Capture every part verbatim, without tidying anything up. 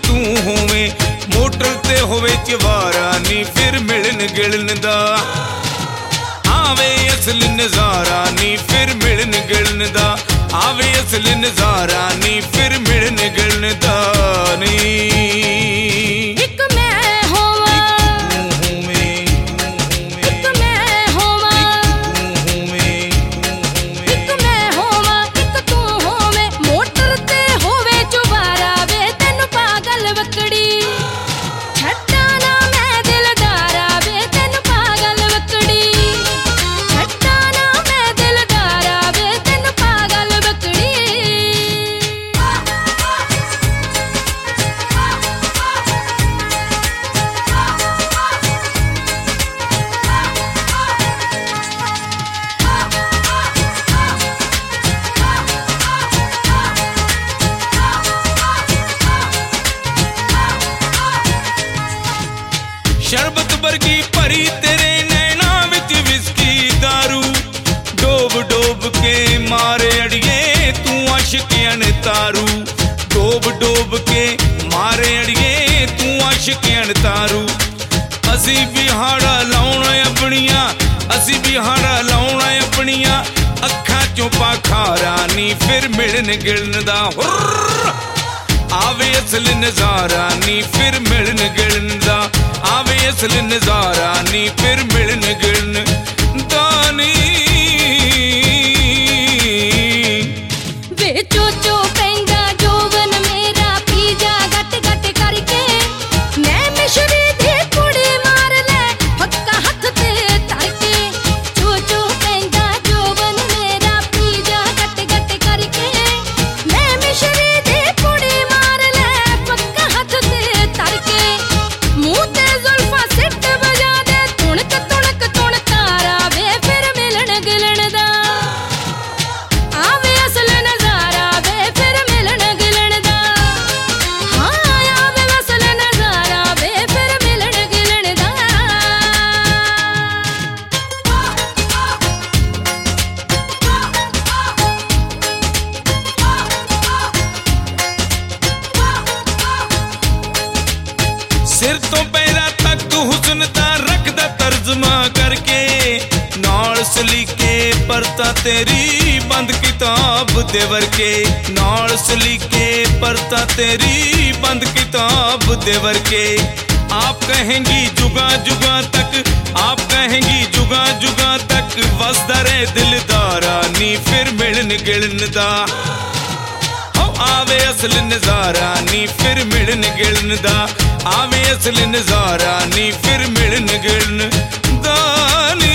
तू होवे, मोटर ते होवे चवारा नी फिर मिलन गिलन दा आवे असली नजारा नी फिर मिलन गिलन दा आवे असली नजारा नी फिर मिलन गिलन दा नी। शरबत वर्गी भरी तेरे नैना विच विस्की दारू, डोब डोब के मारे अड़िए तू आशिकियन तारू, डोब डोब के मारे अड़िए तू आशिकियन तारू। असी बिहाड़ा लाउना अपनिया, असी बिहाड़ा लाउना अपनिया अखा चों पाखारा नी फिर मिलन गिलन दा आवे असली नजारा नी फिर मिलन गिलन दा आवे असली नजारा नी फिर मिलन गिलन दा नी। वे चोचो पेंदा जोवन मेरा पीजा गट गट करके, मैं मिश्री दी कुड़ी मार ले हक्का हथ ते तरके, चोचो पेंदा जोवन मेरा पीजा गट गट करके, मैं मिश्री दी कुड़ी मार ले पक्का हथ ते तरके, मुंह ते जुल्फा सिट बजा दे तुणक तुणक तुणकारा वे फिर मिलन गिलन दा आवे असल नजारा वे फिर मिलन गिलन दा हाँ आवे असल नजारा वे फिर मिलन गिलन दा। सिर तो पैरा तक हुस्न दा रखदा तर्जमा करके, नाल सलीके परता तेरी बंद किताब दे वर्के, नाल सलीके परता तेरी बंद किताब दे वर्के। आप कहेंगी जुगा जुगा तक, आप कहेंगी जुगा जुगा तक वसदा रहे दिलदारा नी फिर मिलन गिलन दा आवे असली नजारा नी फिर मिलन गिलन दा आवे असली नजारा नी फिर मिलन गिलन दा नी।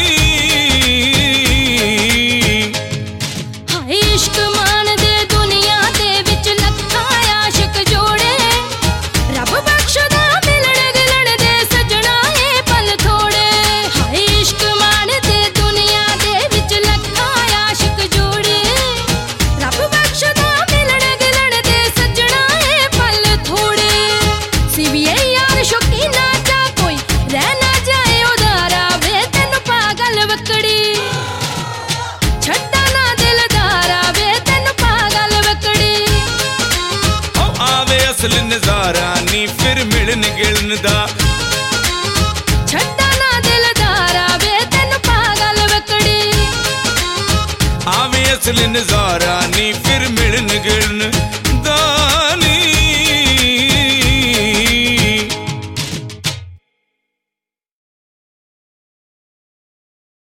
हाय इश्क मान दे दुनिया दे विच लखां आशिक जोड़े, रब बख्शदा मिलन गिलन दे सजना ए पल थोड़े। हाय इश्क मान दे दुनिया दे विच लखां आशिक जोड़े, रब बख्शदा मिलन गिलन दे सजना ए पल थोड़े। सीवीए यार शौकीना चा कोई रह ना जाए उदारा वे तेन पागल वकड़ी, छड्डा ना दिलदारा वे तेन पागल वकड़ी आवे असली नजारा नी फिर मिलन गिलन दा छड्डा ना दिलदारा वे तेन पागल वकड़ी आवे असली नजारा नी फिर